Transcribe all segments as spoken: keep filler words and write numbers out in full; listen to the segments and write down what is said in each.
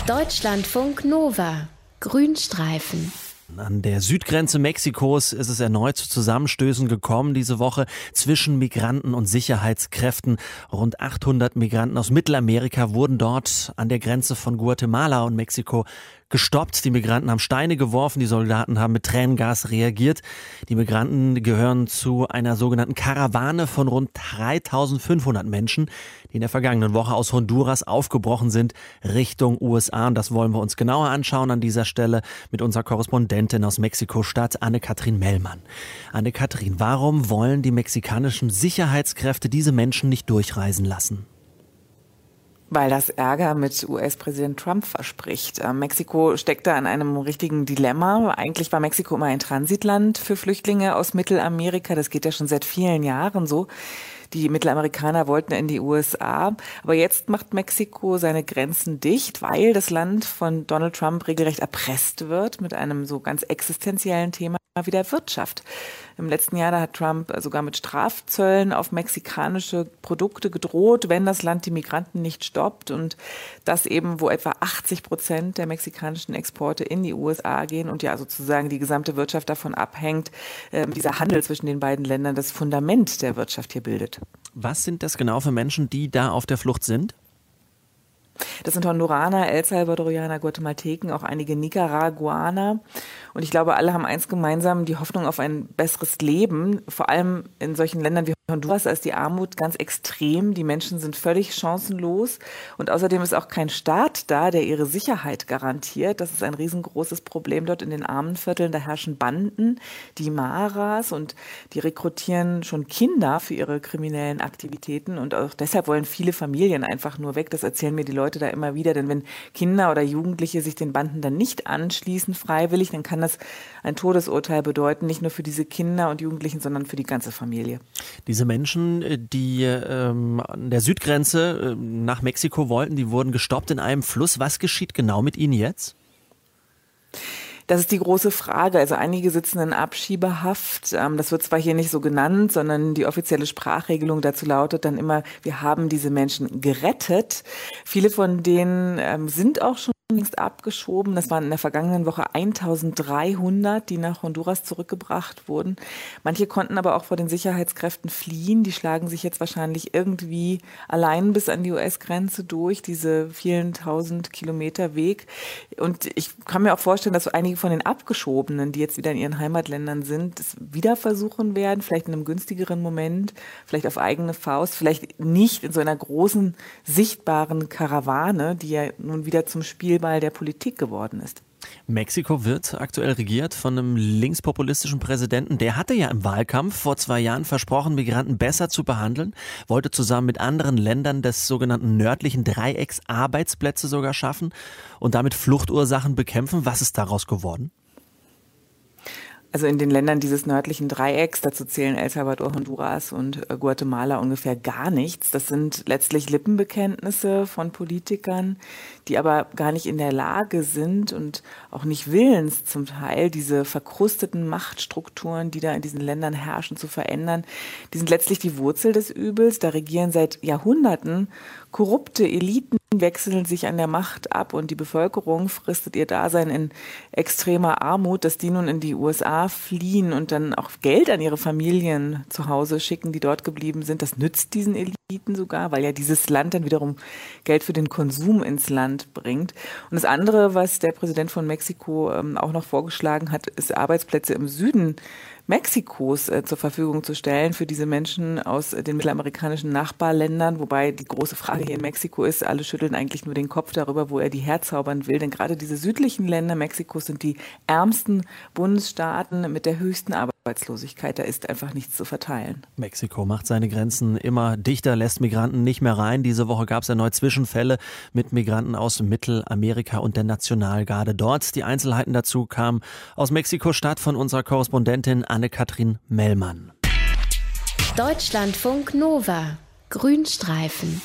Deutschlandfunk Nova. Grünstreifen. An der Südgrenze Mexikos ist es erneut zu Zusammenstößen gekommen diese Woche zwischen Migranten und Sicherheitskräften. Rund achthundert Migranten aus Mittelamerika wurden dort an der Grenze von Guatemala und Mexiko gestoppt. Die Migranten haben Steine geworfen, die Soldaten haben mit Tränengas reagiert. Die Migranten gehören zu einer sogenannten Karawane von rund dreitausendfünfhundert Menschen, die in der vergangenen Woche aus Honduras aufgebrochen sind Richtung U S A. Und das wollen wir uns genauer anschauen an dieser Stelle mit unserer Korrespondentin aus Mexiko-Stadt, Anne-Kathrin Mellmann. Anne-Kathrin, warum wollen die mexikanischen Sicherheitskräfte diese Menschen nicht durchreisen lassen? Weil das Ärger mit U S-Präsident Trump verspricht. Äh, Mexiko steckt da in einem richtigen Dilemma. Eigentlich war Mexiko immer ein Transitland für Flüchtlinge aus Mittelamerika. Das geht ja schon seit vielen Jahren so. Die Mittelamerikaner wollten in die U S A. Aber jetzt macht Mexiko seine Grenzen dicht, weil das Land von Donald Trump regelrecht erpresst wird mit einem so ganz existenziellen Thema wie der Wirtschaft. Im letzten Jahr da hat Trump sogar mit Strafzöllen auf mexikanische Produkte gedroht, wenn das Land die Migranten nicht stoppt. Und das eben, wo etwa achtzig Prozent der mexikanischen Exporte in die U S A gehen und ja sozusagen die gesamte Wirtschaft davon abhängt, äh, dieser Handel zwischen den beiden Ländern das Fundament der Wirtschaft hier bildet. Was sind das genau für Menschen, die da auf der Flucht sind? Das sind Honduraner, El Salvadorianer, Guatemalteken, auch einige Nicaraguaner. Und ich glaube, alle haben eins gemeinsam, die Hoffnung auf ein besseres Leben. Vor allem in solchen Ländern wie Honduras ist die Armut ganz extrem. Die Menschen sind völlig chancenlos. Und außerdem ist auch kein Staat da, der ihre Sicherheit garantiert. Das ist ein riesengroßes Problem dort in den armen Vierteln. Da herrschen Banden, die Maras, und die rekrutieren schon Kinder für ihre kriminellen Aktivitäten. Und auch deshalb wollen viele Familien einfach nur weg. Das erzählen mir die Leute da immer wieder, denn wenn Kinder oder Jugendliche sich den Banden dann nicht anschließen, freiwillig, dann kann das ein Todesurteil bedeuten, nicht nur für diese Kinder und Jugendlichen, sondern für die ganze Familie. Diese Menschen, die ähm, an der Südgrenze äh, nach Mexiko wollten, die wurden gestoppt in einem Fluss. Was geschieht genau mit ihnen jetzt? Das ist die große Frage. Also einige sitzen in Abschiebehaft. Das wird zwar hier nicht so genannt, sondern die offizielle Sprachregelung dazu lautet dann immer, wir haben diese Menschen gerettet. Viele von denen sind auch schon längst abgeschoben. Das waren in der vergangenen Woche eintausenddreihundert, die nach Honduras zurückgebracht wurden. Manche konnten aber auch vor den Sicherheitskräften fliehen. Die schlagen sich jetzt wahrscheinlich irgendwie allein bis an die U S-Grenze durch, diese vielen tausend Kilometer Weg. Und ich kann mir auch vorstellen, dass so einige von den Abgeschobenen, die jetzt wieder in ihren Heimatländern sind, es wieder versuchen werden, vielleicht in einem günstigeren Moment, vielleicht auf eigene Faust, vielleicht nicht in so einer großen, sichtbaren Karawane, die ja nun wieder zum Spielball der Politik geworden ist. Mexiko wird aktuell regiert von einem linkspopulistischen Präsidenten. Der hatte ja im Wahlkampf vor zwei Jahren versprochen, Migranten besser zu behandeln, wollte zusammen mit anderen Ländern des sogenannten nördlichen Dreiecks Arbeitsplätze sogar schaffen und damit Fluchtursachen bekämpfen. Was ist daraus geworden? Also in den Ländern dieses nördlichen Dreiecks, dazu zählen El Salvador, Honduras und Guatemala ungefähr gar nichts. Das sind letztlich Lippenbekenntnisse von Politikern, die aber gar nicht in der Lage sind und auch nicht willens zum Teil, diese verkrusteten Machtstrukturen, die da in diesen Ländern herrschen, zu verändern. Die sind letztlich die Wurzel des Übels. Da regieren seit Jahrhunderten korrupte Eliten, wechseln sich an der Macht ab und die Bevölkerung fristet ihr Dasein in extremer Armut, dass die nun in die U S A fliehen und dann auch Geld an ihre Familien zu Hause schicken, die dort geblieben sind. Das nützt diesen Eliten sogar, weil ja dieses Land dann wiederum Geld für den Konsum ins Land bringt. Und das andere, was der Präsident von Mexiko ähm, auch noch vorgeschlagen hat, ist Arbeitsplätze im Süden Mexikos äh, zur Verfügung zu stellen für diese Menschen aus äh, den mittelamerikanischen Nachbarländern. Wobei die große Frage hier in Mexiko ist, alle schütteln eigentlich nur den Kopf darüber, wo er die herzaubern will. Denn gerade diese südlichen Länder Mexikos sind die ärmsten Bundesstaaten mit der höchsten Arbeitslosigkeit. Da ist einfach nichts zu verteilen. Mexiko macht seine Grenzen immer dichter, lässt Migranten nicht mehr rein. Diese Woche gab es erneut Zwischenfälle mit Migranten aus Mittelamerika und der Nationalgarde dort. Die Einzelheiten dazu kamen aus Mexiko-Stadt von unserer Korrespondentin Anne-Kathrin Mellmann. Deutschlandfunk Nova. Grünstreifen.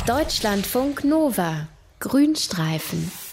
Deutschlandfunk Nova. Grünstreifen.